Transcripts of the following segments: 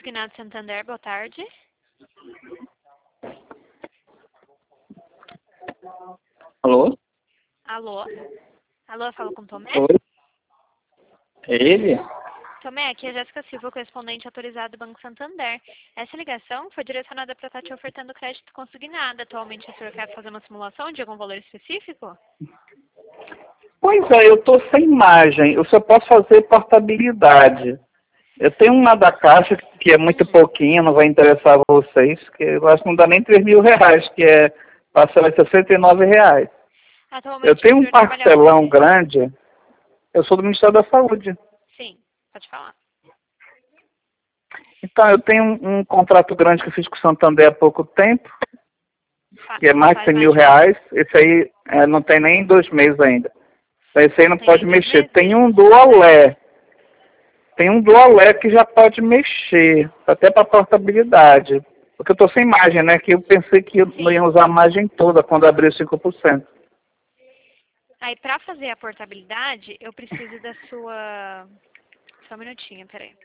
Consignado Santander, boa tarde. Alô? Alô? Alô, eu falo com Tomé? Oi? É ele? Tomé, aqui é Jéssica Silva, correspondente autorizado do Banco Santander. Essa ligação foi direcionada para estar te ofertando crédito consignado. Atualmente, o senhor quer fazer uma simulação de algum valor específico? Pois é, eu estou sem imagem. Eu só posso fazer portabilidade. Eu tenho uma da Caixa que é muito pouquinho, não vai interessar a vocês, que eu acho que não dá nem R$ 3.000, que é parcela de R$ 69. Eu Atualmente, tenho o um senhor trabalha parcelão onde? grande. Eu sou do Ministério da Saúde. Sim, pode falar. Então, eu tenho um contrato grande que eu fiz com o Santander há pouco tempo, que é mais de Faz R$ 100 mais mil. de quanto? Esse aí não tem nem 2 meses ainda. Esse aí Não não tem pode nem 2 mexer. Tem meses? um Dualé. Tem um Dualé que já pode mexer, até para portabilidade. Porque eu estou sem margem, né? Que eu pensei que eu não ia Sim. usar a margem toda quando abrir os 5%. Aí, para fazer a portabilidade, eu preciso da sua... Só um minutinho, peraí.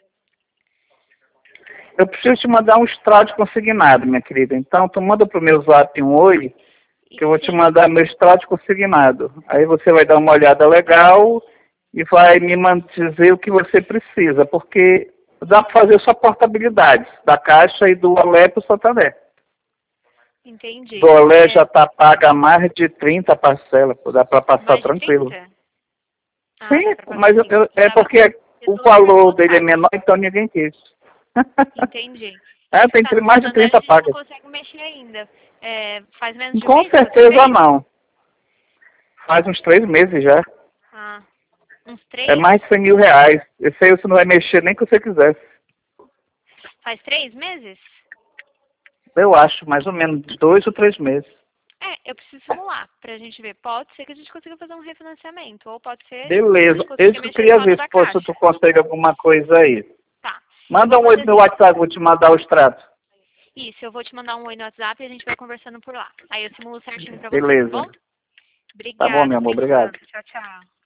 Eu preciso te mandar um extrato consignado, minha querida. Então, tu manda pro meu zap um oi, que eu vou te Sim, mandar meu extrato consignado. Aí você vai dar uma olhada legal e vai me dizer o que você precisa, porque dá para fazer só portabilidade da Caixa e do Olé para o Santander. entendi. Do Olé já está paga mais de 30 parcelas, pô, dá para passar Mais de tranquilo. 30? Ah, dá Sim, para passar mas sim. é Precisava porque ter o todos os números valor do dele é WhatsApp. menor, então ninguém quis. Entendi. É, Isso que tem tá no mais de Santander, a 30 gente não pagas. consegue mexer ainda. É, faz menos de um Com mês que você certeza fez? não. Faz uns 3 meses já. Ah, uns É 3? mais de R$ 100 mil. Esse aí você não vai mexer nem que você quisesse. Faz 3 meses? Eu acho, mais ou menos 2 ou 3 meses. É, eu preciso simular pra gente ver. Pode ser que a gente consiga fazer um refinanciamento, ou pode ser a Beleza. gente consiga Isso que eu mexer queria só no ver, da se fosse tu caixa. consegue alguma coisa aí. Tá. Eu Manda vou um oi no fazer meu assim. WhatsApp, vou te mandar o extrato. Isso, eu vou te mandar um oi no WhatsApp e a gente vai conversando por lá. Aí eu simulo certinho pra você, tá Beleza. bom? Tá bom, Obrigada meu amor, por obrigado. enquanto. Tchau, tchau.